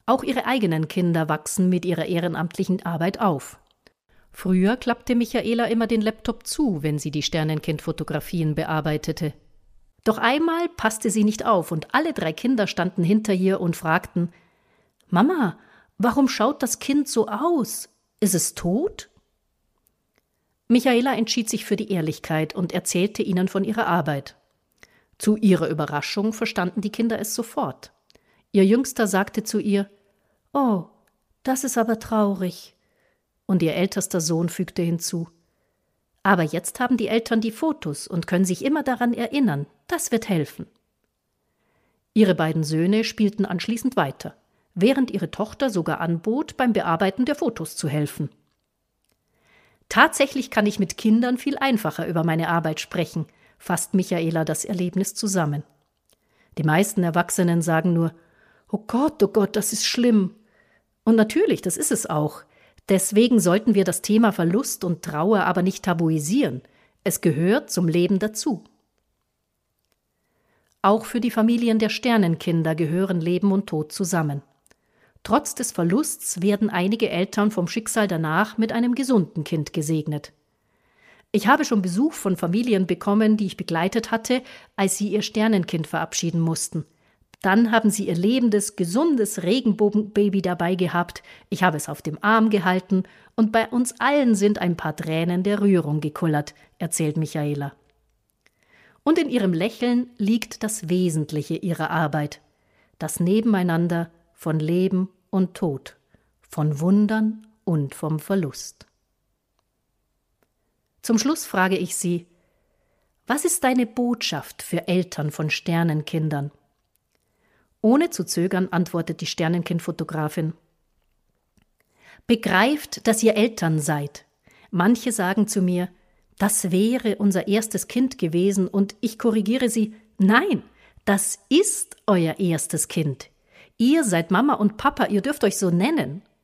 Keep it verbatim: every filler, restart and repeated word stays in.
Auch ihre eigenen Kinder wachsen mit ihrer ehrenamtlichen Arbeit auf. Früher klappte Michaela immer den Laptop zu, wenn sie die Sternenkind-Fotografien bearbeitete. Doch einmal passte sie nicht auf und alle drei Kinder standen hinter ihr und fragten: »Mama, warum schaut das Kind so aus? Ist es tot?« Michaela entschied sich für die Ehrlichkeit und erzählte ihnen von ihrer Arbeit. Zu ihrer Überraschung verstanden die Kinder es sofort. Ihr Jüngster sagte zu ihr: »Oh, das ist aber traurig.« Und ihr ältester Sohn fügte hinzu: »Aber jetzt haben die Eltern die Fotos und können sich immer daran erinnern. Das wird helfen.« Ihre beiden Söhne spielten anschließend weiter, während ihre Tochter sogar anbot, beim Bearbeiten der Fotos zu helfen. »Tatsächlich kann ich mit Kindern viel einfacher über meine Arbeit sprechen«, fasst Michaela das Erlebnis zusammen. Die meisten Erwachsenen sagen nur: »Oh Gott, oh Gott, das ist schlimm.« Und natürlich, das ist es auch. Deswegen sollten wir das Thema Verlust und Trauer aber nicht tabuisieren. Es gehört zum Leben dazu. Auch für die Familien der Sternenkinder gehören Leben und Tod zusammen. Trotz des Verlusts werden einige Eltern vom Schicksal danach mit einem gesunden Kind gesegnet. Ich habe schon Besuch von Familien bekommen, die ich begleitet hatte, als sie ihr Sternenkind verabschieden mussten. Dann haben sie ihr lebendes, gesundes Regenbogenbaby dabei gehabt, ich habe es auf dem Arm gehalten und bei uns allen sind ein paar Tränen der Rührung gekullert, erzählt Michaela. Und in ihrem Lächeln liegt das Wesentliche ihrer Arbeit, das Nebeneinander von Leben und Tod, von Wundern und vom Verlust. Zum Schluss frage ich Sie: Was ist deine Botschaft für Eltern von Sternenkindern? Ohne zu zögern antwortet die Sternenkind-Fotografin: Begreift, dass ihr Eltern seid. Manche sagen zu mir: Das wäre unser erstes Kind gewesen, und ich korrigiere sie: Nein, das ist euer erstes Kind. Ihr seid Mama und Papa, ihr dürft euch so nennen.